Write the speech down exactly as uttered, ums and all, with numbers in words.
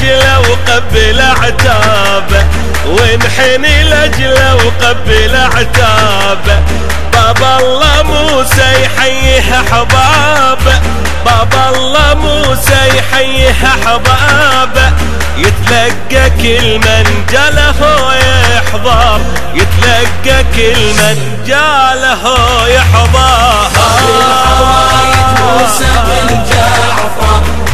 لاجله وقبل عتابه، وانحني لاجله وقبل عتابه. بابا الله موسى يحييه احبابه، بابا الله موسى يحييه احبابه. يتلقى كل من جاله يحضر، يتلقى كل من جاله يحضر. الحوايد موسى بن جعفر